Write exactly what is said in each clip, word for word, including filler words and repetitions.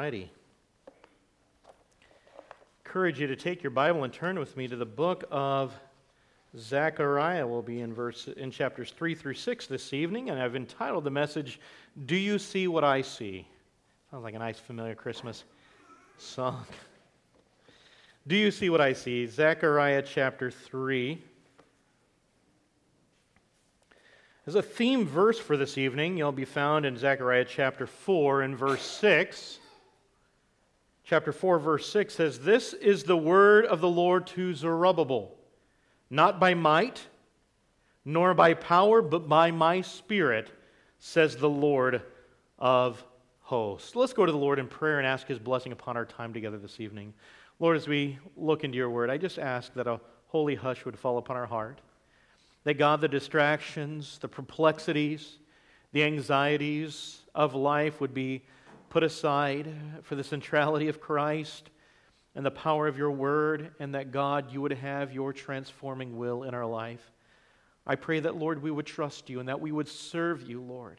righty. Encourage you to take your Bible and turn with me to the book of Zechariah. We'll be in verse in chapters three through six this evening, and I've entitled the message, "Do You See What I See?" Sounds like a nice familiar Christmas song. Do you see what I see? Zechariah chapter three. As a theme verse for this evening, you'll be found in Zechariah chapter four and verse six. Chapter four, verse six says, "This is the word of the Lord to Zerubbabel, not by might, nor by power, but by my Spirit, says the Lord of hosts." Let's go to the Lord in prayer and ask His blessing upon our time together this evening. Lord, as we look into your word, I just ask that a holy hush would fall upon our heart. That God, the distractions, the perplexities, the anxieties of life would be put aside for the centrality of Christ and the power of your word, and that God, you would have your transforming will in our life. I pray that, Lord, we would trust you and that we would serve you, Lord,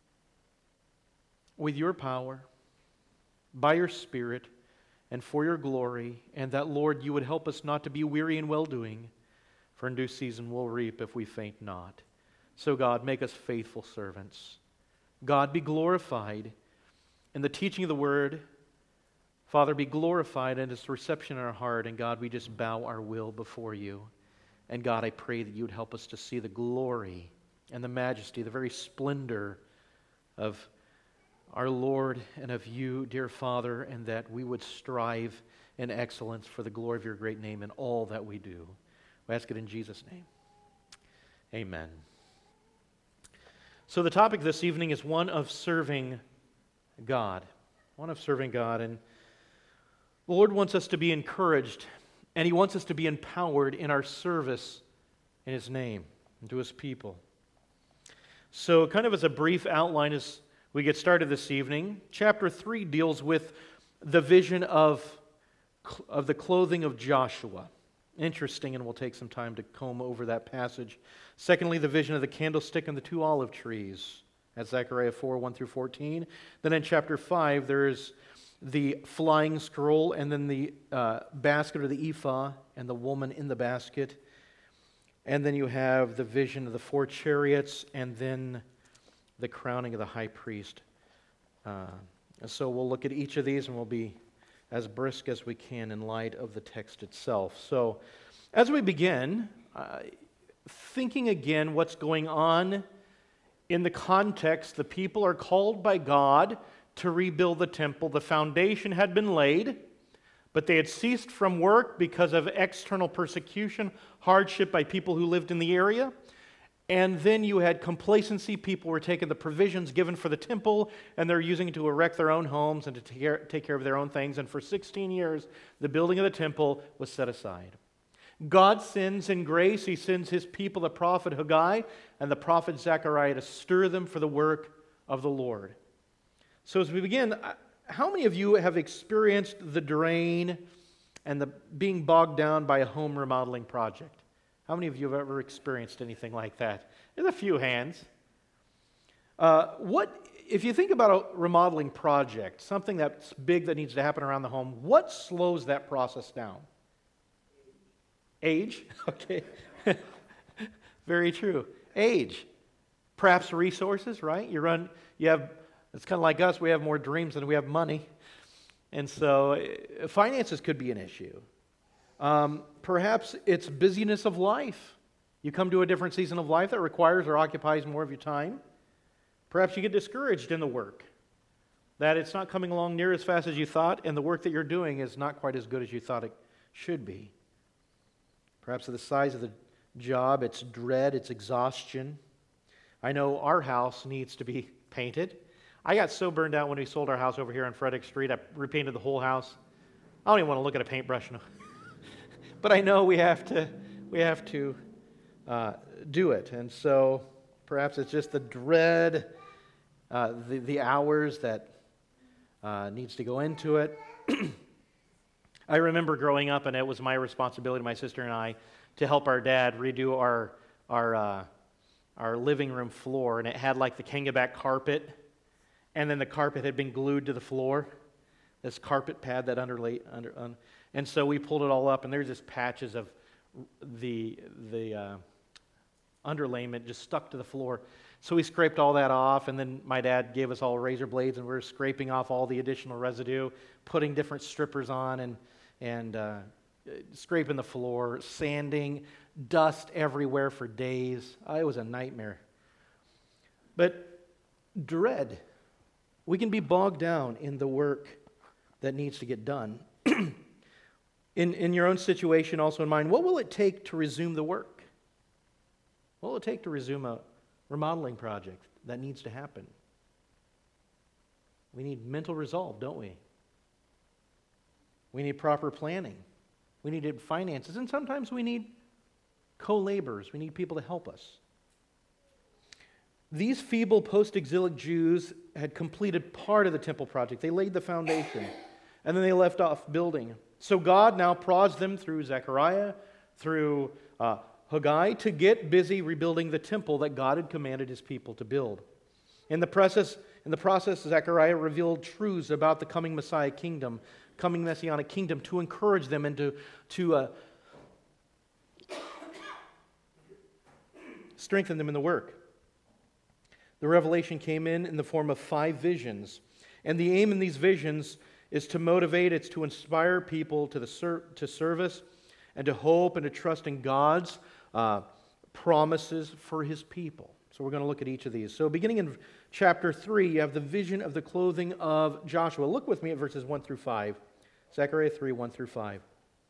with your power, by your Spirit, and for your glory, and that, Lord, you would help us not to be weary in well-doing, for in due season we'll reap if we faint not. So, God, make us faithful servants. God, be glorified in the teaching of the word. Father, be glorified in its reception in our heart, and God, we just bow our will before you. And God, I pray that you would help us to see the glory and the majesty, the very splendor of our Lord and of you, dear Father, and that we would strive in excellence for the glory of your great name in all that we do. We ask it in Jesus' name. Amen. So the topic this evening is one of serving God. One of serving God. And the Lord wants us to be encouraged, and He wants us to be empowered in our service in His name and to His people. So kind of as a brief outline as we get started this evening, chapter three deals with the vision of, of the clothing of Joshua. Interesting, and we'll take some time to comb over that passage. Secondly, the vision of the candlestick and the two olive trees at Zechariah four, one through fourteen. Then in chapter five, there's the flying scroll, and then the uh, basket or the ephah, and the woman in the basket. And then you have the vision of the four chariots, and then the crowning of the high priest. Uh, so we'll look at each of these, and we'll be as brisk as we can in light of the text itself. So as we begin, uh, thinking again what's going on in the context, the people are called by God to rebuild the temple. The foundation had been laid, but they had ceased from work because of external persecution, hardship by people who lived in the area. And then you had complacency. People were taking the provisions given for the temple, and they're using it to erect their own homes and to take care, take care of their own things. And for sixteen years, the building of the temple was set aside. God sends in grace, He sends His people, the prophet Haggai and the prophet Zechariah, to stir them for the work of the Lord. So as we begin, how many of you have experienced the drain and the being bogged down by a home remodeling project? How many of you have ever experienced anything like that? There's a few hands. Uh, what, if you think about a remodeling project, something that's big that needs to happen around the home, what slows that process down? Age? Okay. Very true. Age. Perhaps resources, right? You run, you have, it's kind of like us, we have more dreams than we have money. And so uh, finances could be an issue. Um, perhaps it's busyness of life. You come to a different season of life that requires or occupies more of your time. Perhaps you get discouraged in the work, that it's not coming along near as fast as you thought, and the work that you're doing is not quite as good as you thought it should be. Perhaps the size of the job, it's dread, it's exhaustion. I know our house needs to be painted. I got so burned out when we sold our house over here on Frederick Street. I repainted the whole house. I don't even want to look at a paintbrush. But I know we have to, we have to uh, do it, and so perhaps it's just the dread, uh, the the hours that uh, needs to go into it. I remember growing up, and it was my responsibility, my sister and I, to help our dad redo our our uh, our living room floor, and it had like the Kangaback carpet, and then the carpet had been glued to the floor. this carpet pad that underlay, under, un, and so we pulled it all up, and there's just patches of the, the uh, underlayment just stuck to the floor. So we scraped all that off, and then my dad gave us all razor blades, and we were scraping off all the additional residue, putting different strippers on, and, and uh, scraping the floor, sanding, dust everywhere for days. Uh, it was a nightmare. But dread. We can be bogged down in the work that needs to get done. in, in your own situation, also in mine, what will it take to resume the work? What will it take to resume a remodeling project that needs to happen? We need mental resolve, don't we? We need proper planning. We need finances. And sometimes we need co-laborers. We need people to help us. These feeble post-exilic Jews had completed part of the temple project. They laid the foundation, and then they left off building. So God now prods them through Zechariah, through uh, Haggai, to get busy rebuilding the temple that God had commanded His people to build. In the process, in the process, Zechariah revealed truths about the coming Messiah kingdom, coming Messianic kingdom, to encourage them and to, to uh, strengthen them in the work. The revelation came in in the form of five visions. And the aim in these visions is to motivate, it's to inspire people to, the ser- to service and to hope and to trust in God's uh, promises for His people. So we're going to look at each of these. So beginning in chapter three, you have the vision of the clothing of Joshua. Look with me at verses one through five. Zechariah three, one through five.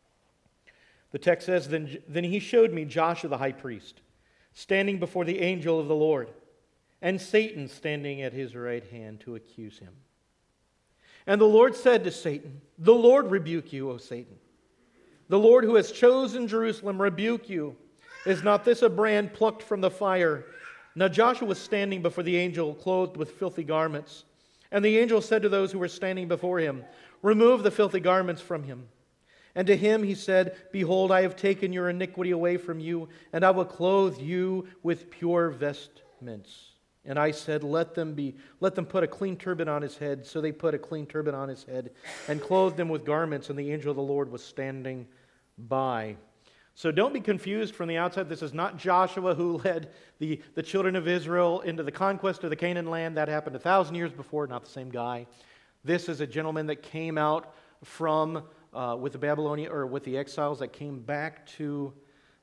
The text says, Then, then he showed me Joshua the high priest, standing before the angel of the Lord, and Satan standing at his right hand to accuse him. And the Lord said to Satan, The Lord rebuke you, O Satan. The Lord who has chosen Jerusalem rebuke you. Is not this a brand plucked from the fire? Now Joshua was standing before the angel, clothed with filthy garments. And the angel said to those who were standing before him, Remove the filthy garments from him. And to him he said, Behold, I have taken your iniquity away from you, and I will clothe you with pure vestments. And I said, Let them be, let them put a clean turban on his head. So they put a clean turban on his head and clothed him with garments, and the angel of the Lord was standing by. So don't be confused from the outside. This is not Joshua who led the, the children of Israel into the conquest of the Canaan land. That happened a thousand years before, not the same guy. This is a gentleman that came out from, uh, with the Babylonian, or with the exiles that came back to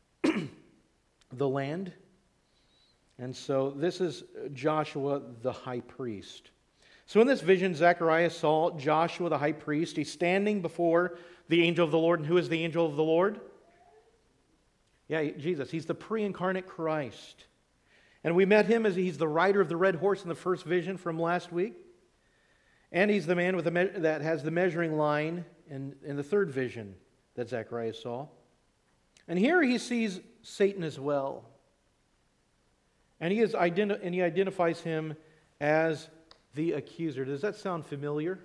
the land. And so this is Joshua the high priest. So in this vision, Zechariah saw Joshua the high priest. He's standing before the angel of the Lord. And who is the angel of the Lord? Yeah, Jesus. He's the pre-incarnate Christ. And we met him as he's the rider of the red horse in the first vision from last week. And he's the man with the me- that has the measuring line in, in the third vision that Zechariah saw. And here he sees Satan as well. And he, is identi- and he identifies him as the accuser. Does that sound familiar?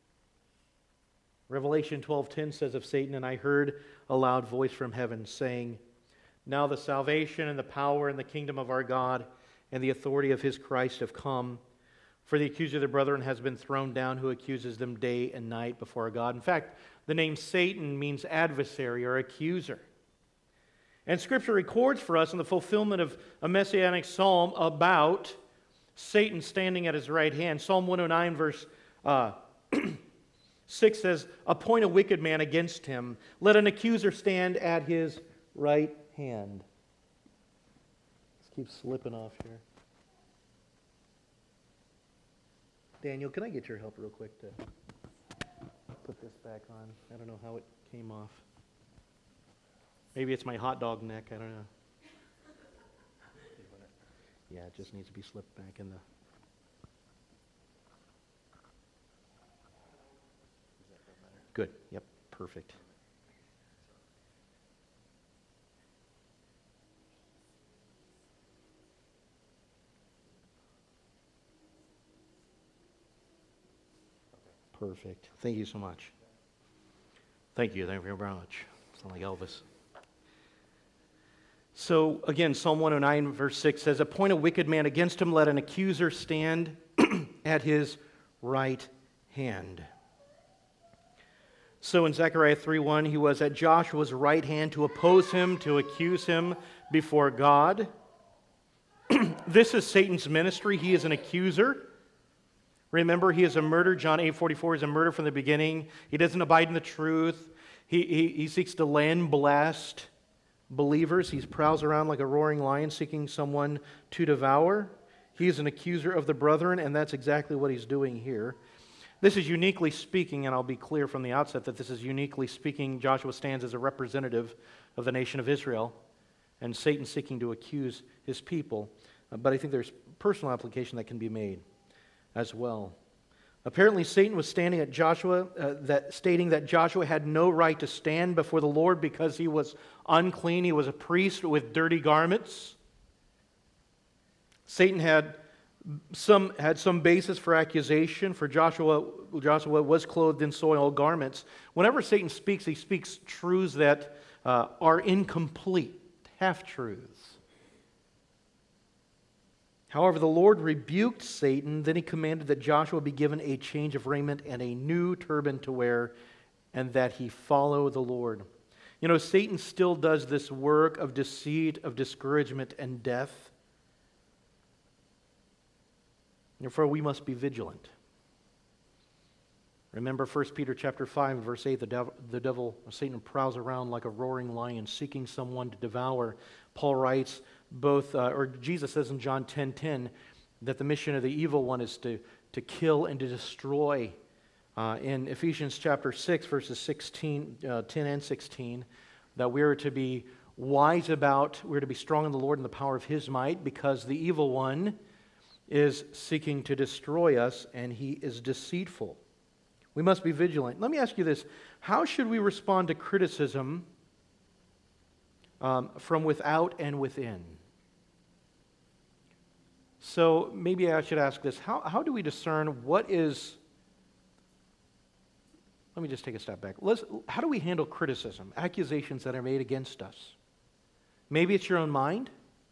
Revelation twelve ten says of Satan, And I heard a loud voice from heaven saying, Now the salvation and the power and the kingdom of our God and the authority of His Christ have come. For the accuser of the brethren has been thrown down, who accuses them day and night before our God. In fact, the name Satan means adversary or accuser. And Scripture records for us in the fulfillment of a messianic psalm about Satan standing at his right hand. Psalm one oh nine verse uh, six says, Appoint a wicked man against him. Let an accuser stand at his right hand. Let's keep slipping off here. Daniel, can I get your help real quick to put this back on? I don't know how it came off. Maybe it's my hot dog neck, I don't know. Yeah, it just needs to be slipped back in the... Good, yep, perfect. Perfect. Thank you so much. Thank you, thank you very much. Sound like Elvis. So again, Psalm one oh nine verse six says, Appoint a wicked man against him, let an accuser stand at his right hand. So in Zechariah three one, he was at Joshua's right hand to oppose him, to accuse him before God. This is Satan's ministry. He is an accuser. Remember, he is a murderer. John eight forty-four is a murderer from the beginning. He doesn't abide in the truth. He, he, he seeks to land blast believers. He prowls around like a roaring lion seeking someone to devour. He is an accuser of the brethren, and that's exactly what he's doing here. This is uniquely speaking, and I'll be clear from the outset that this is uniquely speaking. Joshua stands as a representative of the nation of Israel, and Satan seeking to accuse his people. Uh, but I think there's personal application that can be made as well. Apparently, Satan was standing at Joshua, uh, that, stating that Joshua had no right to stand before the Lord because he was unclean. He was a priest with dirty garments. Satan had some had some basis for accusation. For Joshua, Joshua was clothed in soiled garments. Whenever Satan speaks, he speaks truths that uh, are incomplete, half-truths. However, the Lord rebuked Satan. Then he commanded that Joshua be given a change of raiment and a new turban to wear, and that he follow the Lord. You know, Satan still does this work of deceit, of discouragement, and death. Therefore, we must be vigilant. Remember First Peter chapter five, verse eight, the devil, the devil, Satan, prowls around like a roaring lion, seeking someone to devour. Paul writes, both, uh, or Jesus says in John ten ten, that the mission of the evil one is to, to kill and to destroy. Uh, in Ephesians chapter six, verses sixteen, uh, ten and sixteen, that we are to be wise about, we're to be strong in the Lord and the power of His might, because the evil one is seeking to destroy us, and he is deceitful. We must be vigilant. Let me ask you this. How should we respond to criticism um, from without and within? So maybe I should ask this. How, how do we discern what is... Let me just take a step back. Let's, how do we handle criticism, accusations that are made against us? Maybe it's your own mind.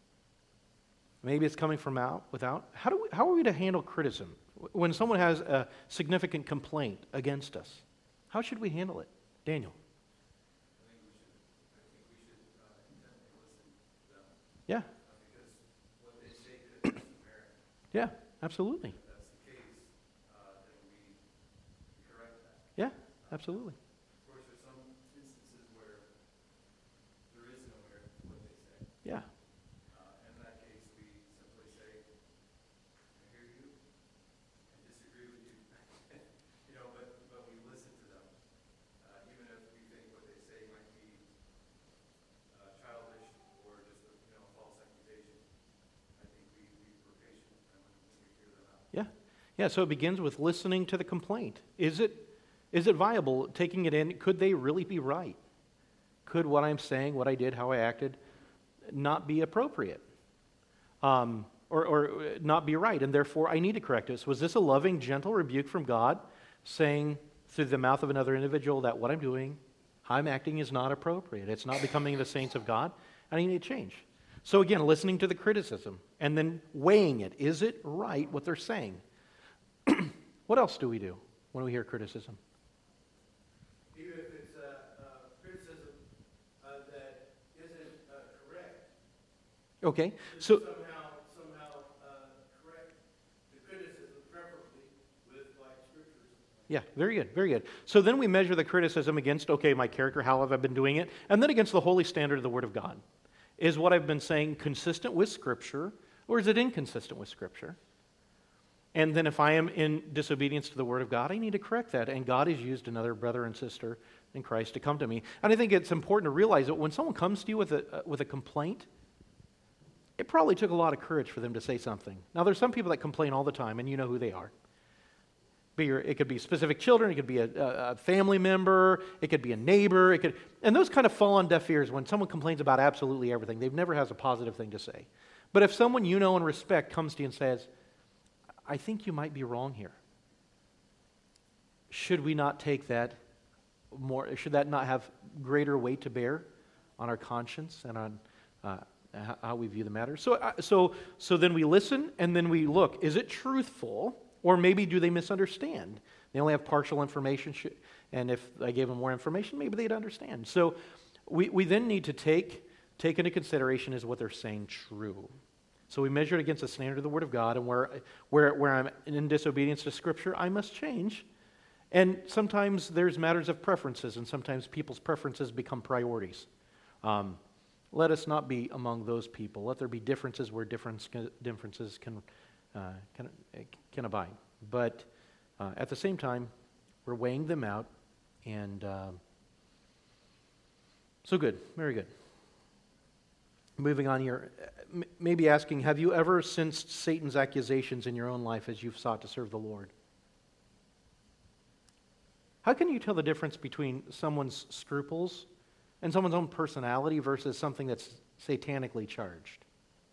Maybe it's coming from out, without. How do we, how are we to handle criticism? When someone has a significant complaint against us, how should we handle it? Daniel. I think we should, I think we should uh, intently listen to them. Yeah. Uh, because what they say could have some merit. Yeah, absolutely. If that's the case, uh, then we correct that. Yeah, absolutely. Of course, there's some instances where there is no merit to what they say. Yeah. Uh, in that case, we simply say, I hear you, I disagree with you. You know, but, but we listen to them. Uh, even if we think what they say might be uh, childish or just a, you know, false accusation, I think we, we were patient with them when we hear them out. Yeah. Yeah, so it begins with listening to the complaint. Is it is it viable, taking it in? Could they really be right? Could what I'm saying, what I did, how I acted, not be appropriate? Um, or, or not be right, and therefore I need to correct this. Was this a loving, gentle rebuke from God, saying through the mouth of another individual that what I'm doing, how I'm acting is not appropriate? It's not becoming the saints of God, and I need to change. So again, listening to the criticism, and then weighing it. Is it right what they're saying? What else do we do when we hear criticism? Even if it's a, a criticism uh, that isn't uh, correct, Okay, just so somehow, somehow uh, correct the criticism, preferably with like scriptures. yeah, very good, very good. So then we measure the criticism against, okay, my character, how have I been doing it? And then against the holy standard of the Word of God. Is what I've been saying consistent with Scripture, or is it inconsistent with Scripture? And then if I am in disobedience to the Word of God, I need to correct that. And God has used another brother and sister in Christ to come to me. And I think it's important to realize that when someone comes to you with a, uh, with a complaint, it probably took a lot of courage for them to say something. Now, there's some people that complain all the time, and you know who they are. Be your, it could be specific children, it could be a, a family member, it could be a neighbor, it could, and those kind of fall on deaf ears when someone complains about absolutely everything. They've never has a positive thing to say. But if someone you know and respect comes to you and says, I think you might be wrong here, should we not take that more, should that not have greater weight to bear on our conscience and on uh, how we view the matter? So, uh, so, so then we listen, and then we look, is it truthful? Or maybe do they misunderstand? They only have partial information. And if I gave them more information, maybe they'd understand. So we, we then need to take, take into consideration, is what they're saying true? So we measure it against the standard of the Word of God, and where, where, where I'm in disobedience to Scripture, I must change. And sometimes there's matters of preferences, and sometimes people's preferences become priorities. Um, let us not be among those people. Let there be differences where difference, differences can, uh, can, can abide. But uh, at the same time, we're weighing them out, and uh, so good, very good. Moving on here, m- maybe asking, have you ever sensed Satan's accusations in your own life as you've sought to serve the Lord? How can you tell the difference between someone's scruples and someone's own personality versus something that's satanically charged?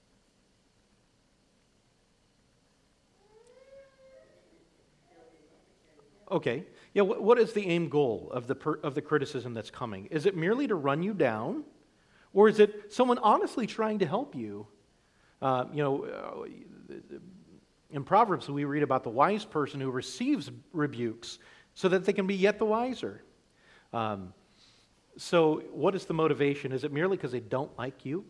Okay. Yeah, what, what is the aim goal of the per, of the criticism that's coming? Is it merely to run you down? Or is it someone honestly trying to help you? Uh, you know, uh, in Proverbs we read about the wise person who receives rebukes so that they can be yet the wiser. Um, so what is the motivation? Is it merely because they don't like you?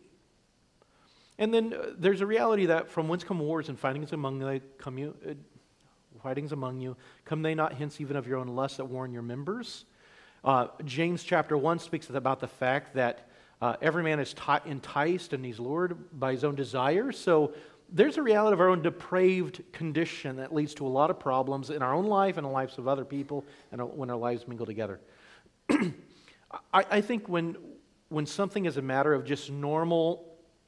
And then uh, there's a reality that from whence come wars and fightings among the come you, uh, fightings among you, come they not hence even of your own lusts that warn your members? Uh, James chapter one speaks about the fact that uh, every man is t- enticed and he's lured by his own desires. So there's a reality of our own depraved condition that leads to a lot of problems in our own life and the lives of other people, and when our lives mingle together. I, I think when when something is a matter of just normal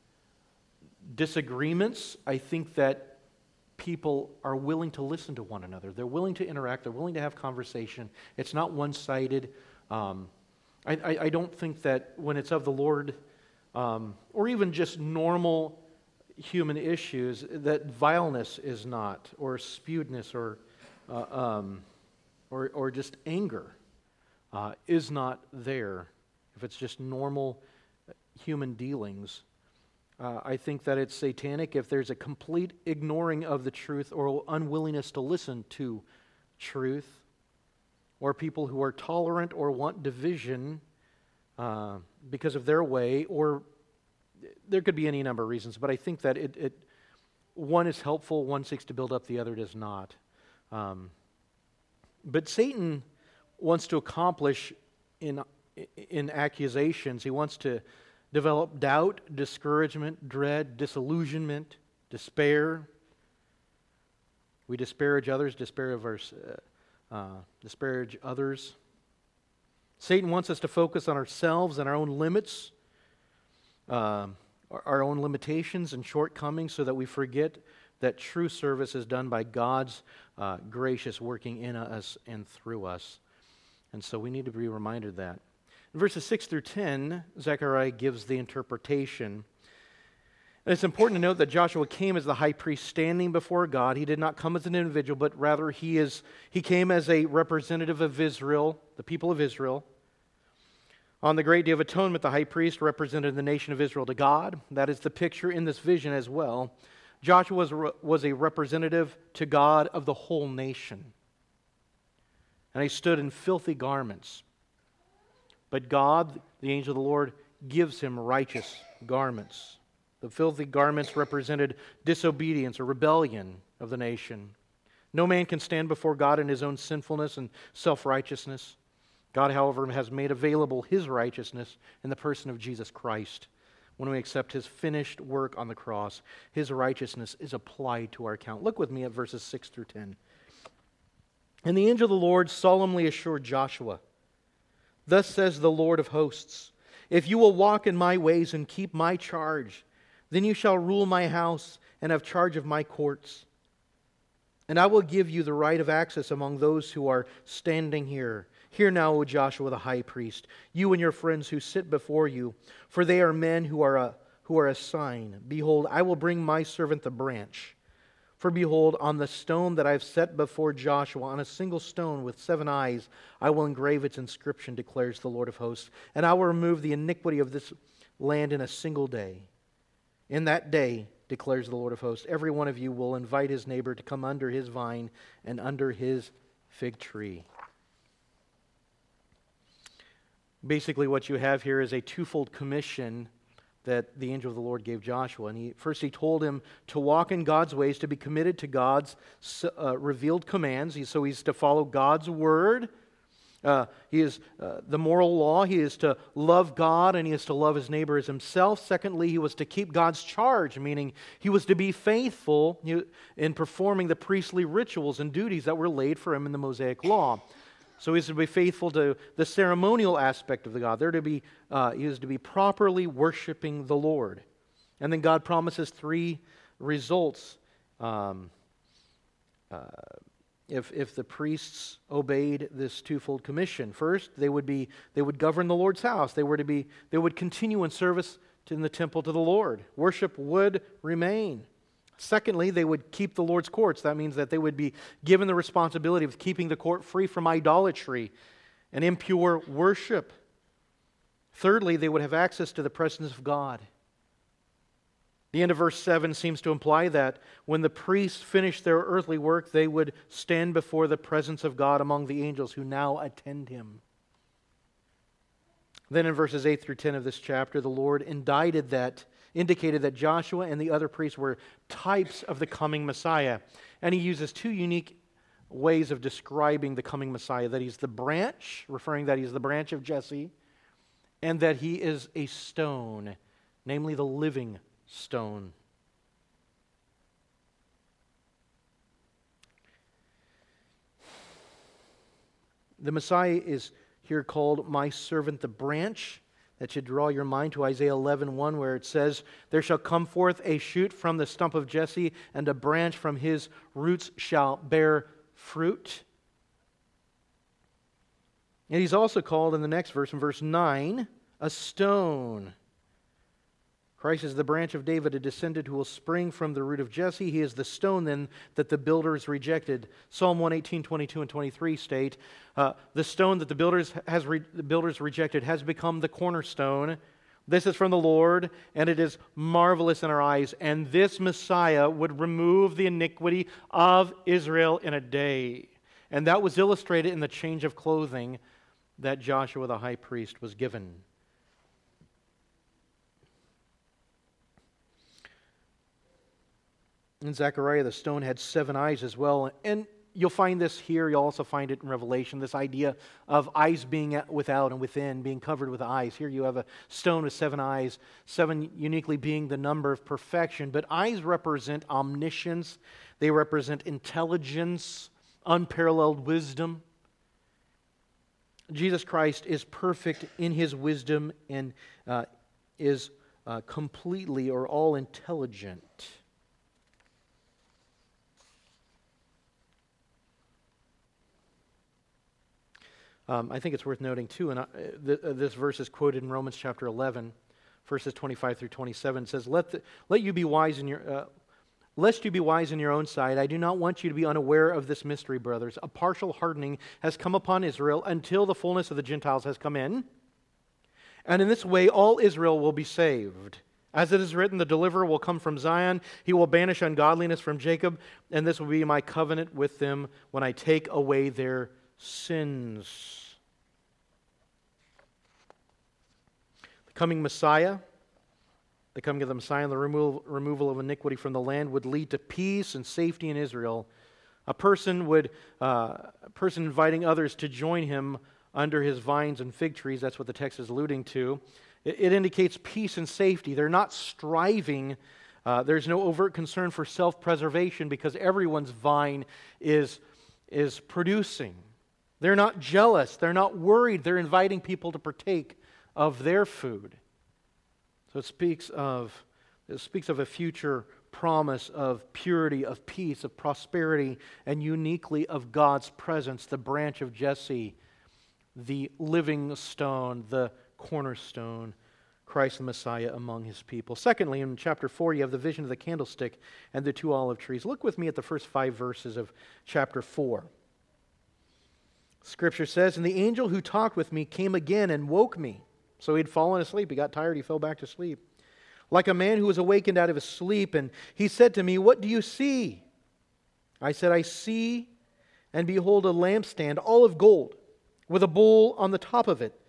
disagreements, I think that people are willing to listen to one another. They're willing to interact. They're willing to have conversation. It's not one-sided. Um, I, I, I don't think that when it's of the Lord, um, or even just normal human issues, that vileness is not, or spewedness, or uh, um, or, or just anger uh, is not there. If it's just normal human dealings, uh, I think that it's satanic if there's a complete ignoring of the truth or unwillingness to listen to truth, or people who are tolerant or want division uh, because of their way, or there could be any number of reasons, but I think that it, it one is helpful, one seeks to build up, the other does not. Um, but Satan wants to accomplish in in accusations, he wants to develop doubt, discouragement, dread, disillusionment, despair. We disparage others, despair of our, uh, uh, disparage others. Satan wants us to focus on ourselves and our own limits, uh, our own limitations and shortcomings, so that we forget that true service is done by God's uh, gracious working in us and through us. And so we need to be reminded of that. In verses six through ten, Zechariah gives the interpretation. And it's important to note that Joshua came as the high priest standing before God. He did not come as an individual, but rather he is he came as a representative of Israel, the people of Israel. On the great day of atonement, the high priest represented the nation of Israel to God. That is the picture in this vision as well. Joshua was, was a representative to God of the whole nation. And he stood in filthy garments. But God, the angel of the Lord, gives him righteous garments. The filthy garments represented disobedience or rebellion of the nation. No man can stand before God in his own sinfulness and self-righteousness. God, however, has made available His righteousness in the person of Jesus Christ. When we accept His finished work on the cross, His righteousness is applied to our account. Look with me at verses six through ten. And the angel of the Lord solemnly assured Joshua, "Thus says the Lord of hosts, if you will walk in my ways and keep my charge, then you shall rule my house and have charge of my courts. And I will give you the right of access among those who are standing here. Hear now, O Joshua the high priest, you and your friends who sit before you, for they are men who are a, who are a sign. Behold, I will bring my servant the branch. For behold, on the stone that I have set before Joshua, on a single stone with seven eyes, I will engrave its inscription, declares the Lord of hosts. And I will remove the iniquity of this land in a single day. In that day, declares the Lord of hosts, every one of you will invite his neighbor to come under his vine and under his fig tree." Basically, what you have here is a twofold commission that the angel of the Lord gave Joshua. And he, first he told him to walk in God's ways, to be committed to God's uh, revealed commands. He, so he's to follow God's word. Uh, he is uh, the moral law. He is to love God and he is to love his neighbor as himself. Secondly, he was to keep God's charge, meaning he was to be faithful in performing the priestly rituals and duties that were laid for him in the Mosaic law. So he is to be faithful to the ceremonial aspect of the God. They're to be, uh, he is to be properly worshiping the Lord. And then God promises three results um, uh, if, if the priests obeyed this twofold commission. First, they would be they would govern the Lord's house. They were to be they would continue in service in the temple to the Lord. Worship would remain. Secondly, they would keep the Lord's courts. That means that they would be given the responsibility of keeping the court free from idolatry and impure worship. Thirdly, they would have access to the presence of God. The end of verse seven seems to imply that when the priests finished their earthly work, they would stand before the presence of God among the angels who now attend him. Then in verses eight through ten of this chapter, the Lord indicted that indicated that Joshua and the other priests were types of the coming Messiah. And he uses two unique ways of describing the coming Messiah, that he's the branch, referring that he's the branch of Jesse, and that he is a stone, namely the living stone. The Messiah is here called my servant the branch. That should draw your mind to Isaiah eleven one, where it says, there shall come forth a shoot from the stump of Jesse, and a branch from his roots shall bear fruit. And he's also called in the next verse, in verse nine, a stone. Christ is the branch of David, a descendant who will spring from the root of Jesse. He is the stone then that the builders rejected. Psalm one eighteen, twenty-two and twenty-three state, uh, the stone that the builders has re- the builders rejected has become the cornerstone. This is from the Lord, and it is marvelous in our eyes. And this Messiah would remove the iniquity of Israel in a day. And that was illustrated in the change of clothing that Joshua the high priest was given. In Zechariah, the stone had seven eyes as well. And you'll find this here. You'll also find it in Revelation, this idea of eyes being without and within, being covered with eyes. Here you have a stone with seven eyes, seven uniquely being the number of perfection. But eyes represent omniscience. They represent intelligence, unparalleled wisdom. Jesus Christ is perfect in his wisdom and uh, is uh, completely or all intelligent. Um, I think it's worth noting too, and uh, th- uh, this verse is quoted in Romans chapter eleven, verses twenty-five through twenty-seven. It says, "Let the, let you be wise in your, uh, lest you be wise in your own sight. I do not want you to be unaware of this mystery, brothers. A partial hardening has come upon Israel until the fullness of the Gentiles has come in, and in this way all Israel will be saved. As it is written, the deliverer will come from Zion. He will banish ungodliness from Jacob, and this will be my covenant with them when I take away their sins." The coming Messiah, the coming of the Messiah and the removal, removal of iniquity from the land would lead to peace and safety in Israel. A person would, uh, a person inviting others to join him under his vines and fig trees, that's what the text is alluding to. It, it indicates peace and safety. They're not striving. Uh, there's no overt concern for self-preservation because everyone's vine is, is producing. They're not jealous. They're not worried. They're inviting people to partake of their food. So it speaks of, it speaks of a future promise of purity, of peace, of prosperity, and uniquely of God's presence, the branch of Jesse, the living stone, the cornerstone, Christ the Messiah among his people. Secondly, in chapter four, you have the vision of the candlestick and the two olive trees. Look with me at the first five verses of chapter four. Scripture says, "And the angel who talked with me came again and woke me." So he'd fallen asleep. He got tired. He fell back to sleep. "Like a man who was awakened out of his sleep. And he said to me, 'What do you see?' I said, 'I see, and behold, a lampstand, all of gold, with a bowl on the top of it.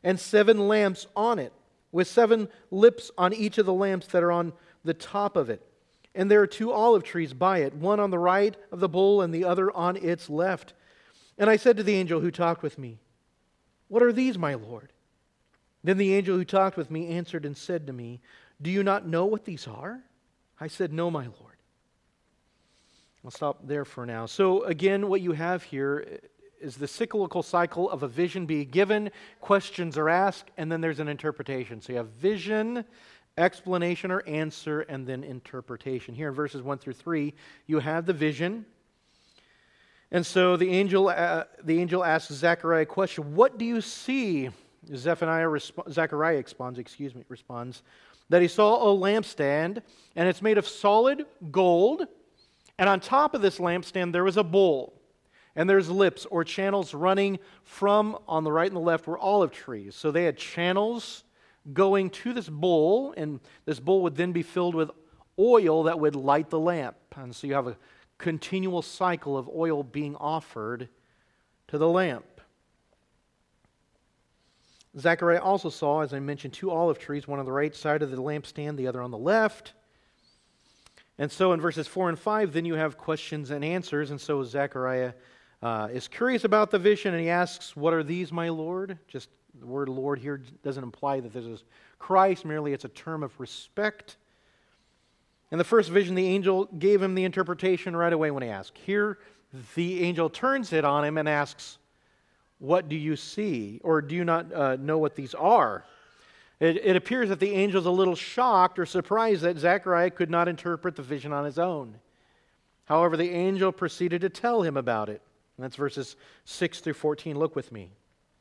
and seven lamps on it, with seven lips on each of the lamps that are on the top of it. And there are two olive trees by it, one on the right of the bowl and the other on its left. And I said to the angel who talked with me, "What are these, my Lord?" Then the angel who talked with me answered and said to me, "Do you not know what these are?" I said, "No, my Lord." I'll stop there for now. So again, what you have here is the cyclical cycle of a vision being given, questions are asked, and then there's an interpretation. So you have vision, explanation or answer, and then interpretation. Here in verses one through three, you have the vision. And so the angel, uh, the angel asks Zechariah a question. What do you see? Zephaniah resp- Zechariah responds, excuse me, responds that he saw a lampstand, and it's made of solid gold, and on top of this lampstand there was a bowl, and there's lips or channels running from, on the right and the left were olive trees. So they had channels going to this bowl, and this bowl would then be filled with oil that would light the lamp. And so you have a continual cycle of oil being offered to the lamp. Zechariah also saw, as I mentioned, two olive trees, one on the right side of the lampstand, the other on the left. And so in verses four and five, then you have questions and answers. And so Zechariah uh, is curious about the vision, and he asks, "What are these, my Lord?" Just the word Lord here doesn't imply that this is Christ, merely it's a term of respect. In the first vision, the angel gave him the interpretation right away when he asked. Here, the angel turns it on him and asks, "What do you see?" Or do you not uh, know what these are? It, it appears that the angel's a little shocked or surprised that Zechariah could not interpret the vision on his own. However, the angel proceeded to tell him about it. And that's verses six through fourteen. Look with me.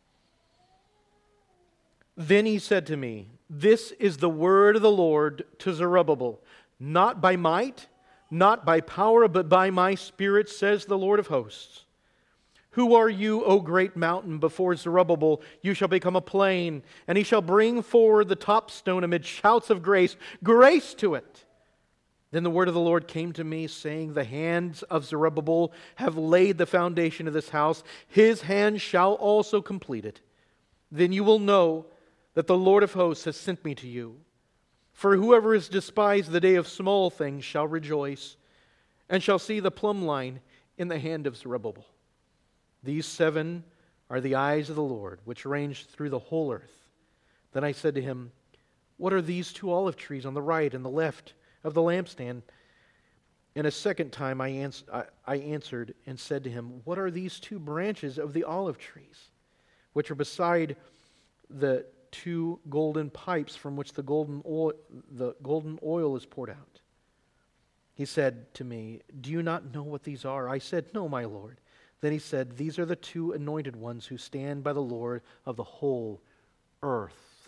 Then he said to me, "This is the word of the Lord to Zerubbabel, not by might, not by power, but by my Spirit, says the Lord of hosts. Who are you, O great mountain? Before Zerubbabel you shall become a plain, and he shall bring forward the top stone amid shouts of grace, grace to it." Then the word of the Lord came to me, saying, "The hands of Zerubbabel have laid the foundation of this house. His hand shall also complete it. Then you will know that the Lord of hosts has sent me to you. For whoever has despised the day of small things shall rejoice, and shall see the plumb line in the hand of Zerubbabel. These seven are the eyes of the Lord, which range through the whole earth." Then I said to him, "What are these two olive trees on the right and the left of the lampstand?" And a second time I, ans- I, I answered and said to him, "What are these two branches of the olive trees, which are beside the two golden pipes from which the golden oil, the golden oil is poured out?" He said to me, "Do you not know what these are?" I said, "No, my Lord." Then he said, "These are the two anointed ones who stand by the Lord of the whole earth."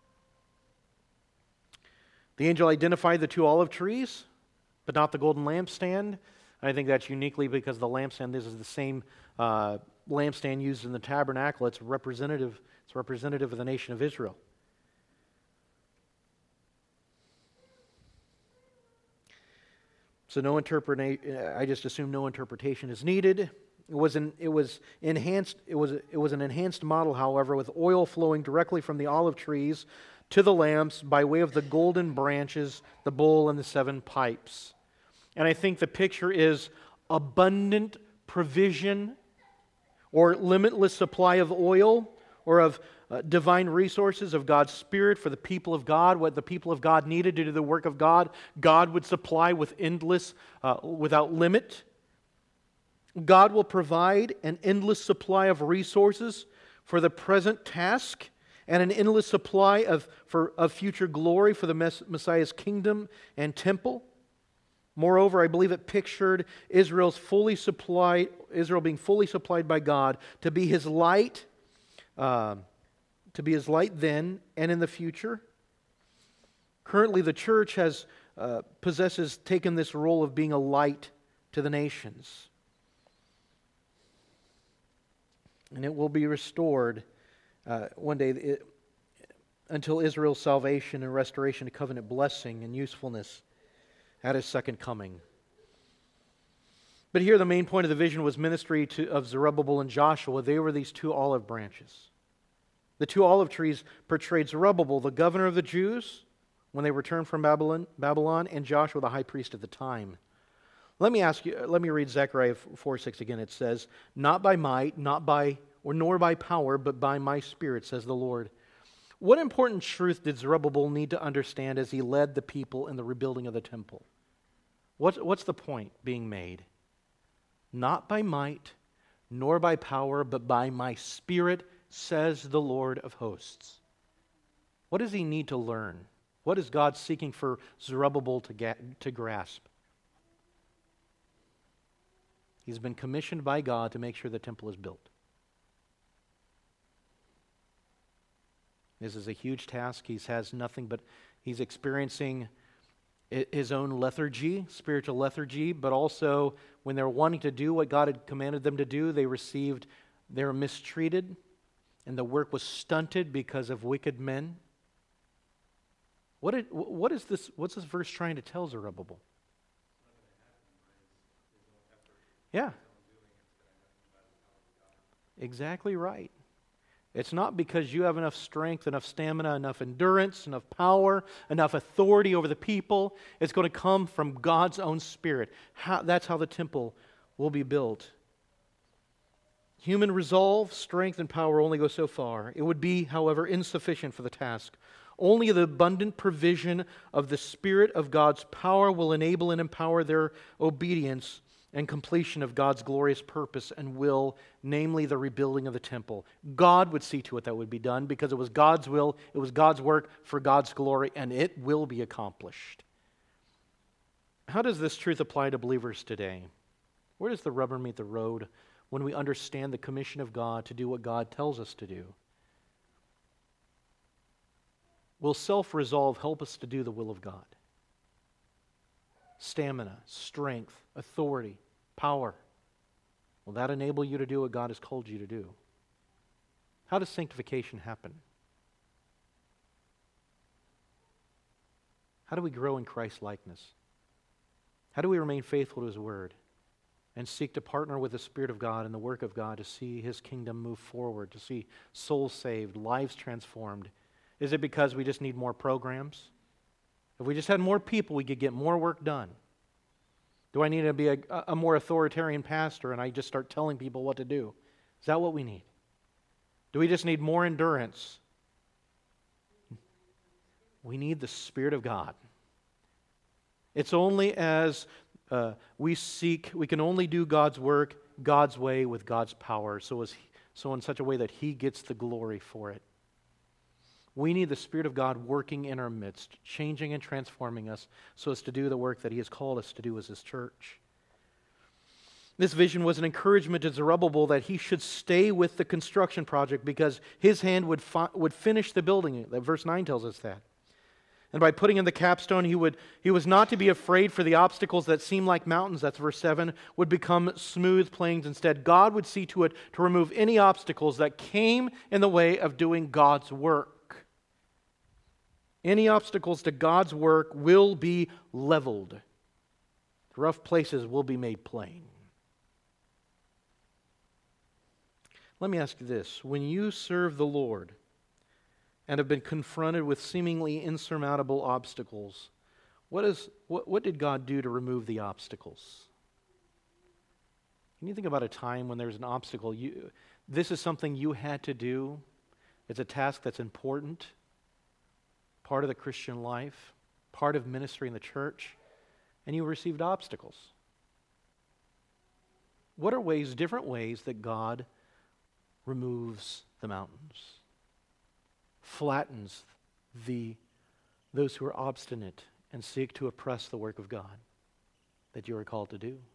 The angel identified the two olive trees, but not the golden lampstand. I think that's uniquely because the lampstand, this is the same uh, lampstand used in the tabernacle. It's representative, it's representative of the nation of Israel. So no interpretation, I just assume no interpretation is needed. It was an it was enhanced it was it was an enhanced model, however, with oil flowing directly from the olive trees to the lamps by way of the golden branches, the bowl, and the seven pipes. And I think the picture is abundant provision or limitless supply of oil or of uh, divine resources of God's Spirit for the people of God. What the people of God needed to do the work of God, God would supply with endless, uh, without limit. God will provide an endless supply of resources for the present task and an endless supply of, for, of future glory for the Messiah's kingdom and temple. Moreover, I believe it pictured Israel's fully supplied, Israel being fully supplied by God to be His light, uh, to be His light then and in the future. Currently, the church has uh, possesses taken this role of being a light to the nations. And it will be restored uh, one day it, until Israel's salvation and restoration to covenant blessing and usefulness at His second coming. But here the main point of the vision was ministry to, of Zerubbabel and Joshua. They were these two olive branches. The two olive trees portrayed Zerubbabel, the governor of the Jews, when they returned from Babylon, Babylon, and Joshua, the high priest at the time. Let me ask you, let me read Zechariah four six again. It says, "Not by might, not by, or nor by power, but by my Spirit, says the Lord." What important truth did Zerubbabel need to understand as he led the people in the rebuilding of the temple? What's, what's the point being made? Not by might, nor by power, but by my Spirit, says the Lord of hosts. What does he need to learn? What is God seeking for Zerubbabel to, get, to grasp? He's been commissioned by God to make sure the temple is built. This is a huge task. He has nothing but, he's experiencing his own lethargy, spiritual lethargy, but also when they're wanting to do what God had commanded them to do, they received, they were mistreated, and the work was stunted because of wicked men. What, did, what is this, what's this verse trying to tell Zerubbabel? Yeah. Exactly right. It's not because you have enough strength, enough stamina, enough endurance, enough power, enough authority over the people. It's going to come from God's own Spirit. How, that's how the temple will be built. Human resolve, strength, and power only go so far. It would be, however, insufficient for the task. Only the abundant provision of the Spirit of God's power will enable and empower their obedience and completion of God's glorious purpose and will, namely the rebuilding of the temple. God would see to it that would be done because it was God's will, it was God's work for God's glory, and it will be accomplished. How does this truth apply to believers today? Where does the rubber meet the road when we understand the commission of God to do what God tells us to do? Will self-resolve help us to do the will of God? Stamina, strength, authority, power. Will that enable you to do what God has called you to do? How does sanctification happen? How do we grow in Christ's likeness? How do we remain faithful to His Word and seek to partner with the Spirit of God and the work of God to see His kingdom move forward, to see souls saved, lives transformed? Is it because we just need more programs? If we just had more people, we could get more work done. Do I need to be a, a more authoritarian pastor and I just start telling people what to do? Is that what we need? Do we just need more endurance? We need the Spirit of God. It's only as uh, we seek, we can only do God's work God's way with God's power, so, as, so in such a way that He gets the glory for it. We need the Spirit of God working in our midst, changing and transforming us so as to do the work that He has called us to do as His church. This vision was an encouragement to Zerubbabel that he should stay with the construction project because his hand would, fi- would finish the building. Verse nine tells us that. And by putting in the capstone, he, would, he was not to be afraid for the obstacles that seem like mountains, that's verse seven, would become smooth plains instead. God would see to it to remove any obstacles that came in the way of doing God's work. Any obstacles to God's work will be leveled. The rough places will be made plain. Let me ask you this. When you serve the Lord and have been confronted with seemingly insurmountable obstacles, what, is, what, what did God do to remove the obstacles? Can you think about a time when there's an obstacle? You, this is something you had to do. It's a task that's important. Part of the Christian life, part of ministry in the church, and you received obstacles. What are ways, different ways that God removes the mountains, flattens the those who are obstinate and seek to oppress the work of God that you are called to do?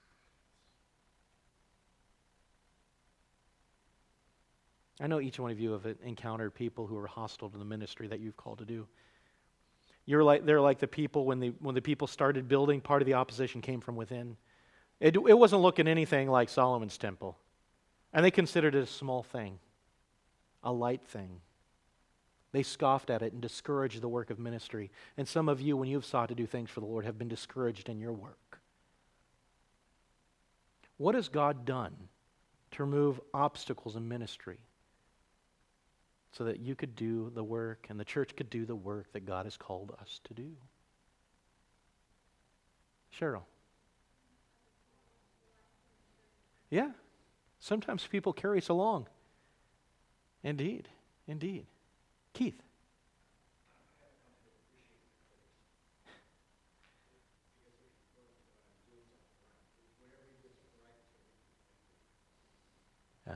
I know each one of you have encountered people who are hostile to the ministry that you've called to do. You're like they're like the people when the when the people started building. Part of the opposition came from within. It it wasn't looking anything like Solomon's temple, and they considered it a small thing, a light thing. They scoffed at it and discouraged the work of ministry. And some of you, when you've sought to do things for the Lord, have been discouraged in your work. What has God done to remove obstacles in ministry? so that you could do the work and the church could do the work that God has called us to do. Cheryl. Yeah. Sometimes people carry us along. Indeed. Indeed. Keith. Yeah.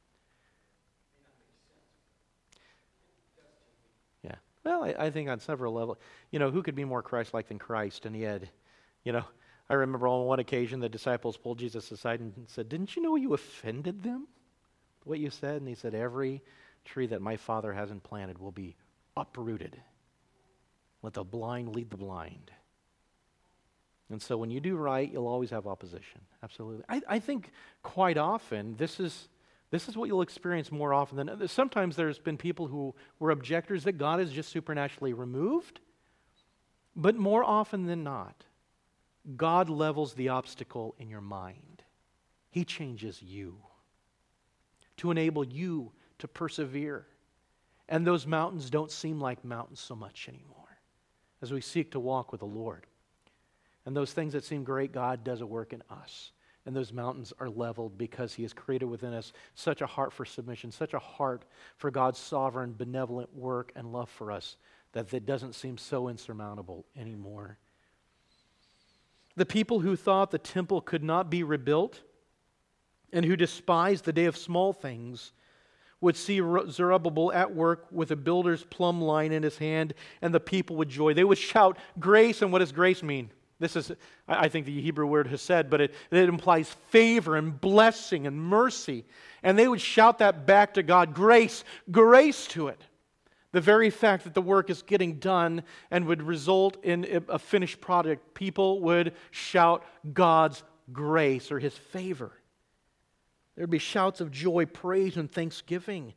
Yeah. Well, I, I think on several levels, you know, who could be more Christ-like than Christ? And yet, you know, I remember on one occasion the disciples pulled Jesus aside and said, "Didn't you know you offended them? What you said?" And he said, "Every tree that my Father hasn't planted will be uprooted. Let the blind lead the blind." And so when you do right, you'll always have opposition. Absolutely. I, I think quite often this is this is what you'll experience more often than others. Sometimes there's been people who were objectors that God has just supernaturally removed. But more often than not, God levels the obstacle in your mind. He changes you to enable you to persevere. And those mountains don't seem like mountains so much anymore as we seek to walk with the Lord. And those things that seem great, God does a work in us. And those mountains are leveled because He has created within us such a heart for submission, such a heart for God's sovereign, benevolent work and love for us that it doesn't seem so insurmountable anymore. The people who thought the temple could not be rebuilt and who despised the day of small things would see Zerubbabel at work with a builder's plumb line in his hand, and the people would joy. They would shout grace, and what does grace mean? This is, I think the Hebrew word has said, but it, it implies favor and blessing and mercy. And they would shout that back to God, grace, grace to it. The very fact that the work is getting done and would result in a finished product, people would shout God's grace or His favor. There would be shouts of joy, praise, and thanksgiving.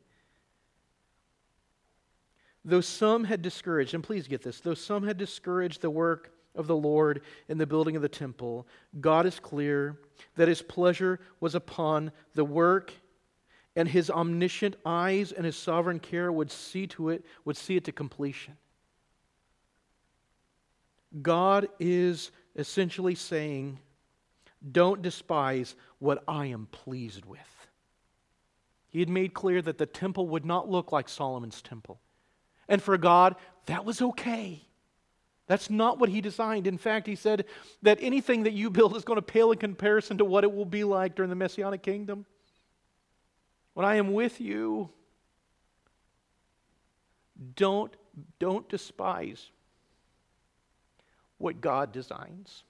Though some had discouraged, and please get this, though some had discouraged the work of the Lord in the building of the temple, God is clear that His pleasure was upon the work, and His omniscient eyes and His sovereign care would see to it, would see it to completion. God is essentially saying, don't despise what I am pleased with. He had made clear that the temple would not look like Solomon's temple. And for God, that was okay. That's not what He designed. In fact, He said that anything that you build is going to pale in comparison to what it will be like during the Messianic kingdom. When I am with you, don't, don't despise what God designs.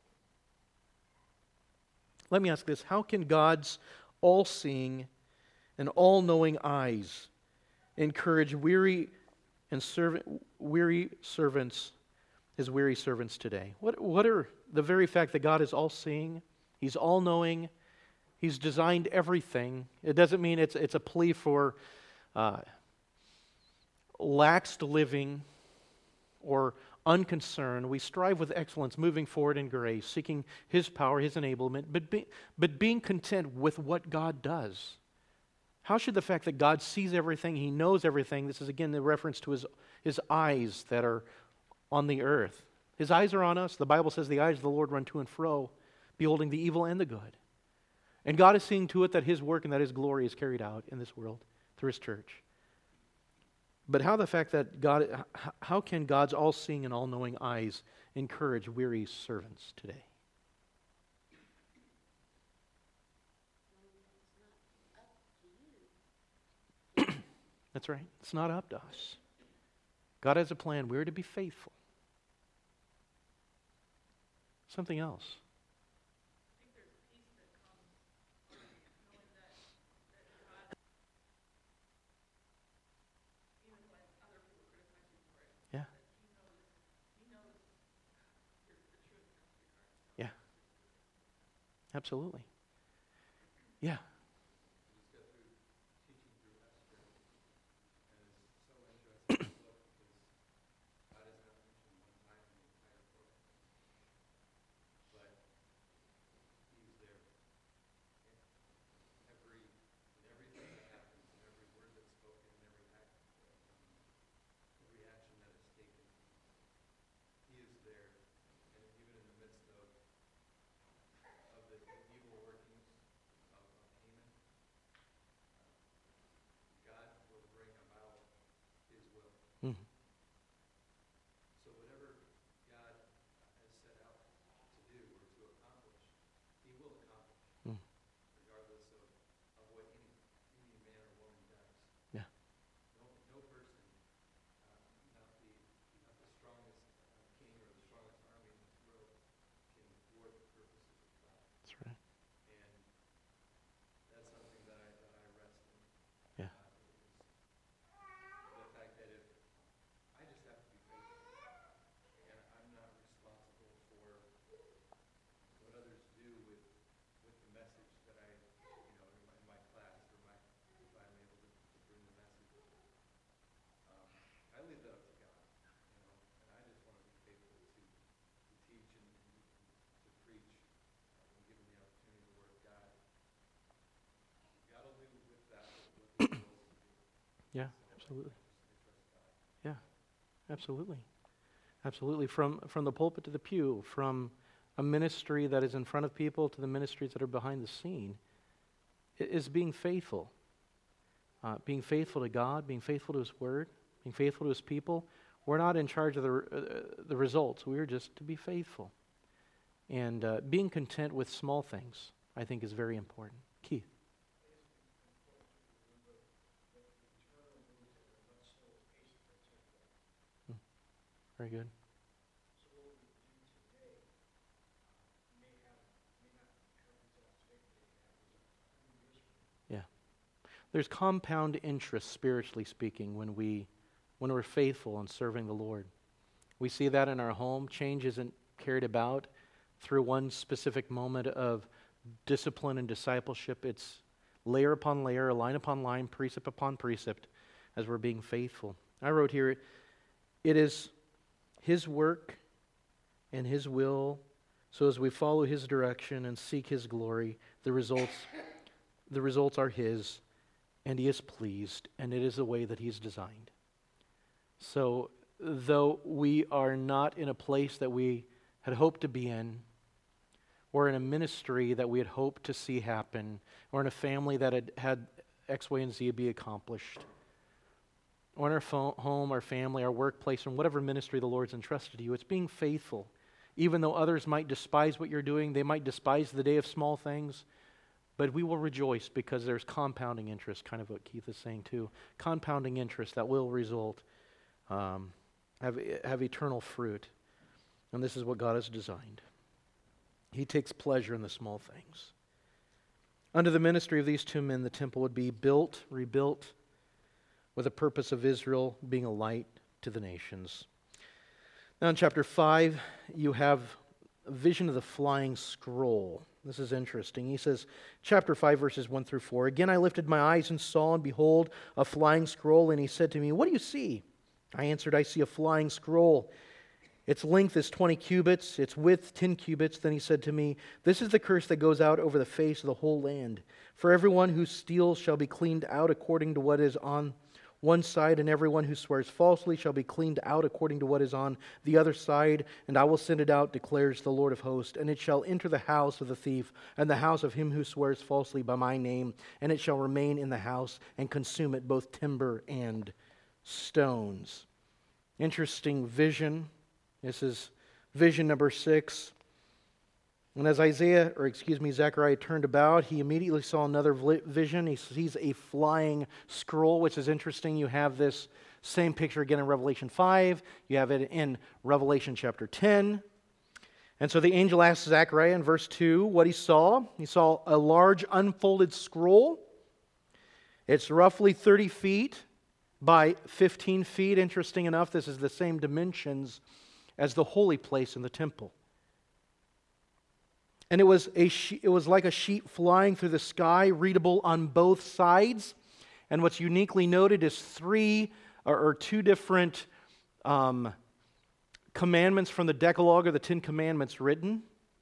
Let me ask this. How can God's all-seeing and all-knowing eyes encourage weary and servant, weary servants, His weary servants today? What, what are the very fact that God is all-seeing, He's all-knowing, He's designed everything. It doesn't mean it's, it's a plea for uh, lax living or unconcern. We strive with excellence, moving forward in grace, seeking His power, His enablement, but, be, but being content with what God does. How should the fact that God sees everything, He knows everything, this is again the reference to His, his eyes that are on the earth. His eyes are on us. The Bible says the eyes of the Lord run to and fro, beholding the evil and the good. And God is seeing to it that His work and that His glory is carried out in this world through His church. But how the fact that God, how can God's all-seeing and all-knowing eyes encourage weary servants today? That's right. It's not up to us. God has a plan. We're to be faithful. Something else. Yeah. Yeah. Absolutely. Yeah. Absolutely. Yeah, absolutely. Absolutely. From, from the pulpit to the pew, from a ministry that is in front of people to the ministries that are behind the scene, i- is being faithful. Uh, being faithful to God, being faithful to His Word, being faithful to His people. We're not in charge of the, uh, the results. We are just to be faithful. And uh, being content with small things, I think, is very important. Keith. Hmm. Very good. Yeah. There's compound interest, spiritually speaking, when, we, when we're faithful in serving the Lord. We see that in our home. Change isn't carried about through one specific moment of discipline and discipleship. It's layer upon layer, line upon line, precept upon precept, as we're being faithful. I wrote here, it is His work and His will, so as we follow His direction and seek His glory, the results, the results are His, and He is pleased, and it is the way that He's designed. So, though we are not in a place that we had hoped to be in, or in a ministry that we had hoped to see happen, or in a family that had had X, Y, and Z be accomplished, or in our fo- home, our family, our workplace, and whatever ministry the Lord's entrusted to you, it's being faithful. Even though others might despise what you're doing, they might despise the day of small things, but we will rejoice because there's compounding interest, kind of what Keith is saying too. Compounding interest that will result, um, have, have eternal fruit. And this is what God has designed. He takes pleasure in the small things. Under the ministry of these two men, the temple would be built, rebuilt, with the purpose of Israel being a light to the nations. Now in chapter five, you have a vision of the flying scroll. This is interesting. He says, chapter five, verses one through four, "Again I lifted my eyes and saw, and behold, a flying scroll, and he said to me, 'What do you see?' I answered, 'I see a flying scroll. Its length is twenty cubits, its width ten cubits.' Then he said to me, 'This is the curse that goes out over the face of the whole land. For everyone who steals shall be cleaned out according to what is on one side, and everyone who swears falsely shall be cleaned out according to what is on the other side. And I will send it out, declares the Lord of hosts. And it shall enter the house of the thief, and the house of him who swears falsely by my name, and it shall remain in the house, and consume it, both timber and stones.'" Interesting vision. This is vision number six. And as Isaiah, or excuse me, Zechariah turned about, he immediately saw another vision. He sees a flying scroll, which is interesting. You have this same picture again in Revelation five. You have it in Revelation chapter ten. And so the angel asked Zechariah in verse two what he saw. He saw a large unfolded scroll. It's roughly thirty feet by fifteen feet. Interesting enough, this is the same dimensions as the holy place in the temple. And it was a she- it was like a sheet flying through the sky, readable on both sides. And what's uniquely noted is three or, or two different um, commandments from the Decalogue or the Ten Commandments written.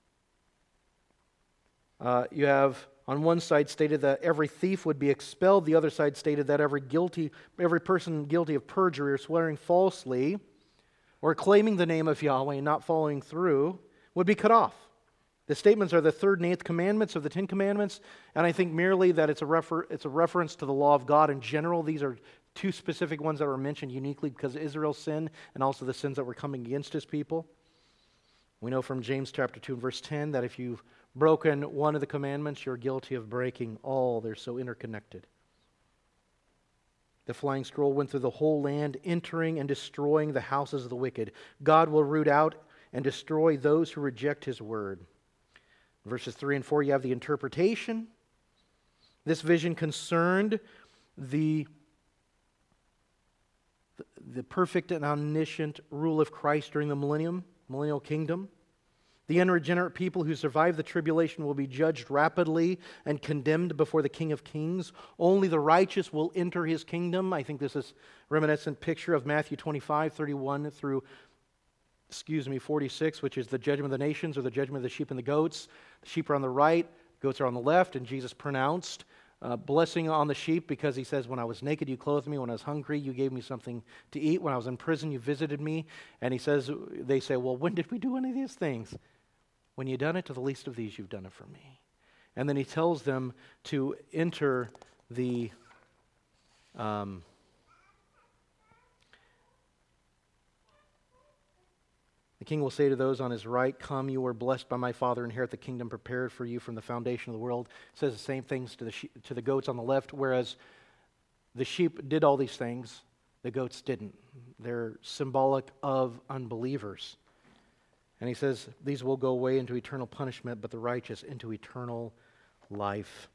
Uh, you have on one side stated that every thief would be expelled. The other side stated that every guilty, every person guilty of perjury or swearing falsely or claiming the name of Yahweh and not following through would be cut off. The statements are the third and eighth commandments of the Ten Commandments, and I think merely that it's a, refer- it's a reference to the law of God in general. These are two specific ones that were mentioned uniquely because of Israel's sin and also the sins that were coming against His people. We know from James chapter two and verse ten that if you've broken one of the commandments, you're guilty of breaking all. They're so interconnected. The flying scroll went through the whole land, entering and destroying the houses of the wicked. God will root out and destroy those who reject His word. Verses three and four, you have the interpretation. This vision concerned the, the perfect and omniscient rule of Christ during the millennium, millennial kingdom. The unregenerate people who survive the tribulation will be judged rapidly and condemned before the King of Kings. Only the righteous will enter His kingdom. I think this is a reminiscent picture of Matthew twenty-five, thirty-one through excuse me, forty-six, which is the judgment of the nations or the judgment of the sheep and the goats. The sheep are on the right, goats are on the left, and Jesus pronounced uh, blessing on the sheep because he says, when I was naked, you clothed me. When I was hungry, you gave me something to eat. When I was in prison, you visited me. And he says, they say, well, when did we do any of these things? When you've done it to the least of these, you've done it for me. And then he tells them to enter the um, the king will say to those on his right, come, you are blessed by my Father, inherit the kingdom prepared for you from the foundation of the world. It says the same things to the she- to the goats on the left, whereas the sheep did all these things, the goats didn't. They're symbolic of unbelievers. And he says, these will go away into eternal punishment, but the righteous into eternal life.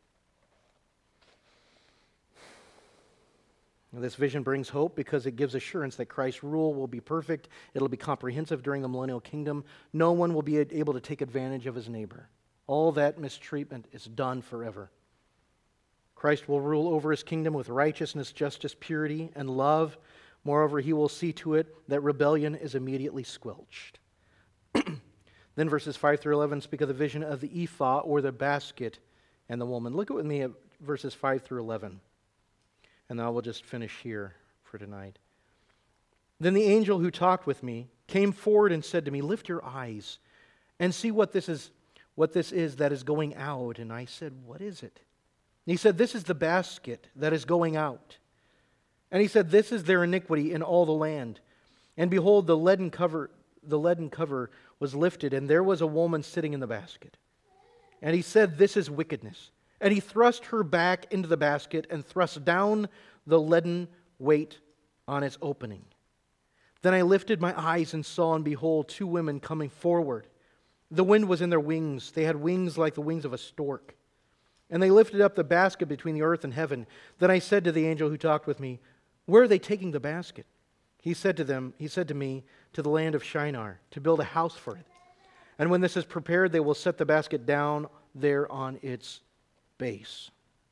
This vision brings hope because it gives assurance that Christ's rule will be perfect. It'll be comprehensive during the millennial kingdom. No one will be able to take advantage of his neighbor. All that mistreatment is done forever. Christ will rule over his kingdom with righteousness, justice, purity, and love. Moreover, he will see to it that rebellion is immediately squelched. Then verses five through eleven speak of the vision of the ephah, or the basket, and the woman. Look with me at verses five through eleven. And I will just finish here for tonight. Then the angel who talked with me came forward and said to me, lift your eyes and see what this is, what this is that is going out. And I said, what is it? And he said, this is the basket that is going out. And he said, this is their iniquity in all the land. And behold, the leaden cover, the leaden cover was lifted, and there was a woman sitting in the basket. And he said, this is wickedness. And he thrust her back into the basket and thrust down the leaden weight on its opening. Then I lifted my eyes and saw, and behold, two women coming forward. The wind was in their wings. They had wings like the wings of a stork. And they lifted up the basket between the earth and heaven. Then I said to the angel who talked with me, where are they taking the basket? He said to them, he said to me, to the land of Shinar, to build a house for it. And when this is prepared, they will set the basket down there on its base.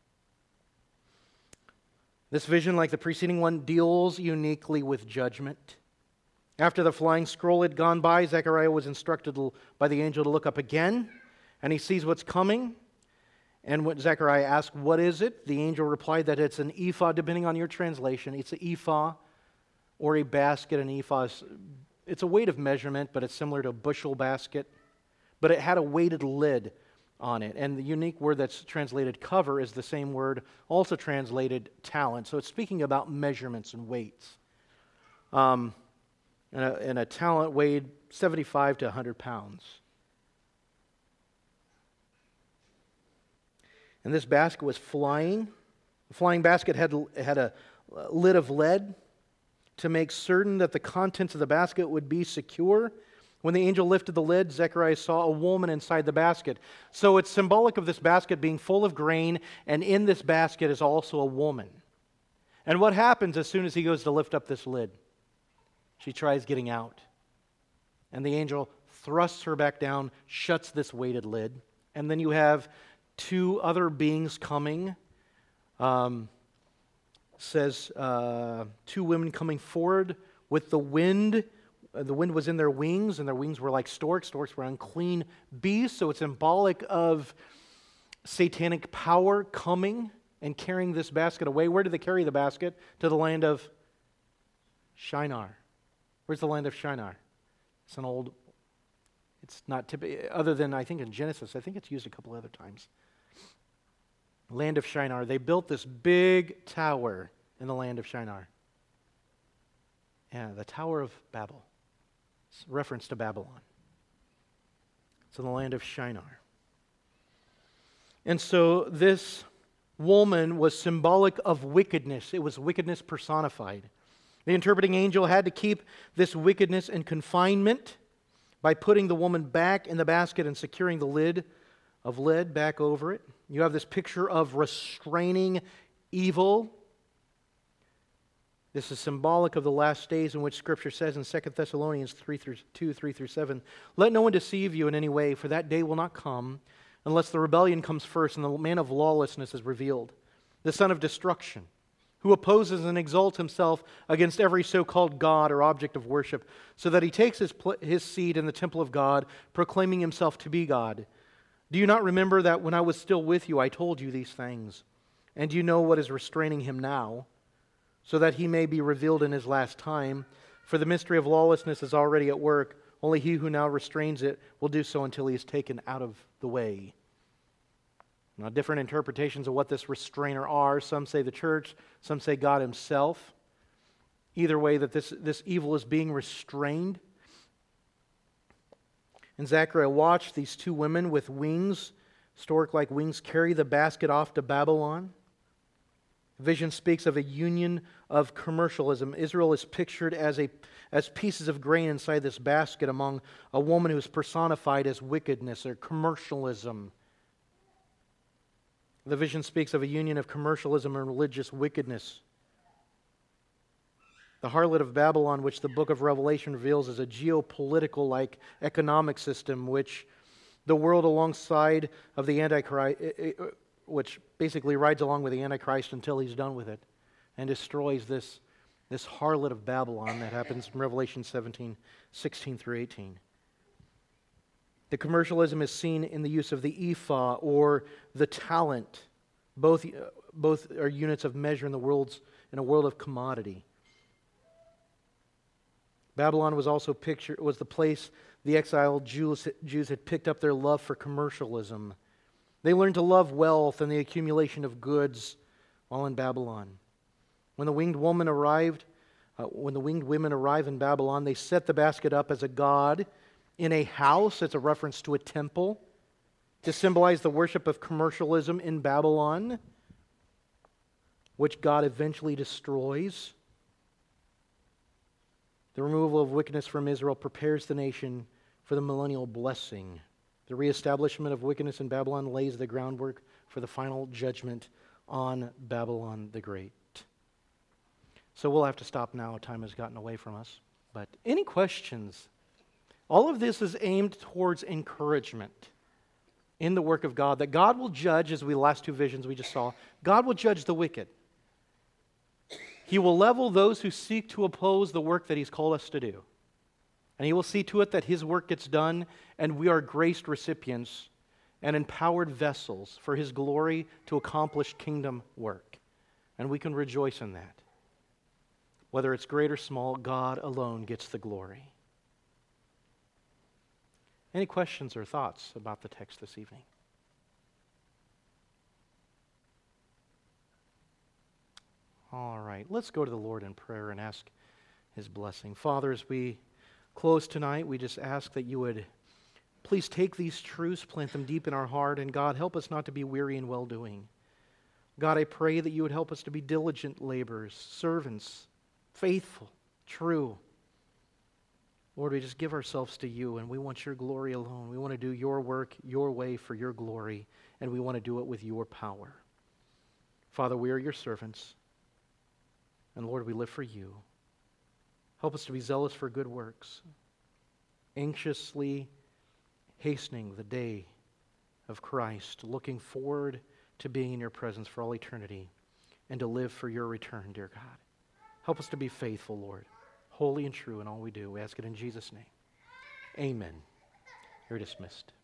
This vision, like the preceding one, deals uniquely with judgment. After the flying scroll had gone by, Zechariah was instructed by the angel to look up again, and he sees what's coming. And when Zechariah asked, what is it? The angel replied that it's an ephah, depending on your translation. It's an ephah or a basket. An ephah is, it's a weight of measurement, but it's similar to a bushel basket. But it had a weighted lid on it. And the unique word that's translated cover is the same word, also translated talent. So it's speaking about measurements and weights. Um, and, a, and a talent weighed seventy-five to one hundred pounds. And this basket was flying. The flying basket had, had a lid of lead to make certain that the contents of the basket would be secure. When the angel lifted the lid, Zechariah saw a woman inside the basket. So it's symbolic of this basket being full of grain, and in this basket is also a woman. And what happens as soon as he goes to lift up this lid? She tries getting out. And the angel thrusts her back down, shuts this weighted lid. And then you have two other beings coming. Um, says uh, two women coming forward with the wind. The wind was in their wings, and their wings were like storks. Storks were unclean beasts, so it's symbolic of satanic power coming and carrying this basket away. Where did they carry the basket? To the land of Shinar. Where's the land of Shinar? It's an old, it's not typical, other than I think in Genesis, I think it's used a couple other times. Land of Shinar. They built this big tower in the land of Shinar. Yeah, the Tower of Babel. It's a reference to Babylon. It's in the land of Shinar. And so this woman was symbolic of wickedness. It was wickedness personified. The interpreting angel had to keep this wickedness in confinement by putting the woman back in the basket and securing the lid of lead back over it. You have this picture of restraining evil. This is symbolic of the last days in which Scripture says in Second Thessalonians three through two, three through seven, let no one deceive you in any way, for that day will not come unless the rebellion comes first and the man of lawlessness is revealed, the son of destruction, who opposes and exalts himself against every so-called God or object of worship, so that he takes his, pl- his seat in the temple of God, proclaiming himself to be God. Do you not remember that when I was still with you, I told you these things? And you know what is restraining him now, so that he may be revealed in his last time. For the mystery of lawlessness is already at work. Only he who now restrains it will do so until he is taken out of the way. Now, different interpretations of what this restrainer are. Some say the church, some say God himself. Either way, that this, this evil is being restrained. And Zechariah watched these two women with wings, stork-like wings, carry the basket off to Babylon. The vision speaks of a union of commercialism. Israel is pictured as a as pieces of grain inside this basket among a woman who is personified as wickedness or commercialism. The vision speaks of a union of commercialism and religious wickedness. The harlot of Babylon, which the book of Revelation reveals as a geopolitical-like economic system, which the world alongside of the Antichrist, which basically rides along with the Antichrist until he's done with it, and destroys this, this harlot of Babylon that happens in Revelation seventeen, sixteen through eighteen. The commercialism is seen in the use of the ephah or the talent. Both, both are units of measure in the world's in a world of commodity. Babylon was also pictured was the place the exiled Jews, Jews had picked up their love for commercialism. They learned to love wealth and the accumulation of goods while in Babylon. When the winged woman arrived, uh, when the winged women arrive in Babylon, they set the basket up as a god in a house. It's a reference to a temple to symbolize the worship of commercialism in Babylon, which God eventually destroys. The removal of wickedness from Israel prepares the nation for the millennial blessing. The reestablishment of wickedness in Babylon lays the groundwork for the final judgment on Babylon the Great. So we'll have to stop now. Time has gotten away from us. But any questions? All of this is aimed towards encouragement in the work of God, that God will judge, as we the last two visions we just saw, God will judge the wicked. He will level those who seek to oppose the work that He's called us to do. And He will see to it that His work gets done and we are graced recipients and empowered vessels for His glory to accomplish kingdom work. And we can rejoice in that. Whether it's great or small, God alone gets the glory. Any questions or thoughts about the text this evening? All right, let's go to the Lord in prayer and ask His blessing. Father, as we close tonight, we just ask that you would please take these truths, plant them deep in our heart, and God, help us not to be weary in well-doing. God, I pray that you would help us to be diligent laborers, servants, faithful, true. Lord, we just give ourselves to you, and we want your glory alone. We want to do your work, your way, for your glory, and we want to do it with your power. Father, we are your servants. And Lord, we live for you. Help us to be zealous for good works, anxiously hastening the day of Christ, looking forward to being in your presence for all eternity, and to live for your return, dear God. Help us to be faithful, Lord, holy and true in all we do. We ask it in Jesus' name. Amen. You're dismissed.